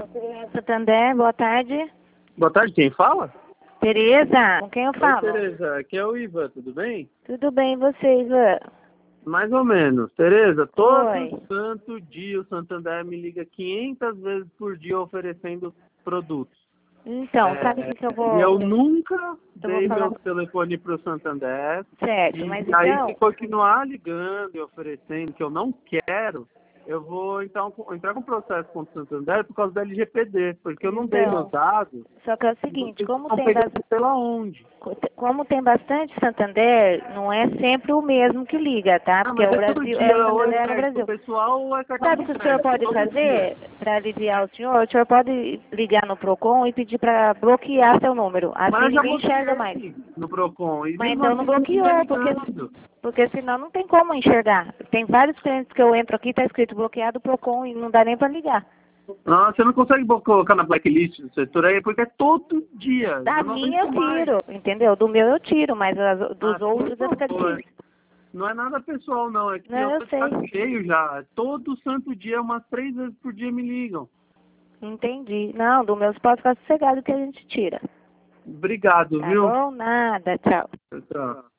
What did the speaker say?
Santander, boa tarde. Boa tarde, quem fala? Tereza, com quem eu Oi, falo? Tereza, aqui é o Ivan, tudo bem? Tudo bem, e você, Ivan? Mais ou menos. Tereza, todo Oi. santo dia o Santander me liga 500 vezes por dia oferecendo produtos. Então, sabe o que eu E eu vou... nunca Eu vou dei falar... meu telefone para o Santander. Certo, E mas aí, então... se continuar ligando e oferecendo, que eu não quero, eu vou então entrar com processo contra o Santander por causa da LGPD, porque eu não dei meus Então, dados. só que é o E seguinte, vocês estão pegando pela onde? como tem bastante Santander, não é sempre o mesmo que liga, tá? Ah, Porque é mas o é todo Brasil, é dia, o ou é Santander no crédito Brasil. pessoal ou é cartão Sabe o de que o senhor crédito, pode todo dia. fazer para aliviar o senhor pode ligar no PROCON e pedir para bloquear seu número. Mas Assim eu já ninguém enxerga mais. bloqueei no Procon e Mas mesmo então não assim continua bloqueou, ligando. porque senão não tem como enxergar. Tem vários clientes que eu entro aqui, tá escrito bloqueado PROCON e não dá nem para ligar. Ah, você não consegue colocar na blacklist do setor aí, porque é todo dia. Da Eu não minha eu aguento mais. tiro, entendeu? Do meu eu tiro, mas dos Por outros fica favor. difícil. Não é nada pessoal, não. É que Não, eu eu tô de sei. saco cheio já. Todo santo dia, umas 3 vezes por dia me ligam. Entendi. Não, do meu você pode ficar sossegado que a gente tira. Obrigado, Tá viu? bom? Nada, tchau. Tchau.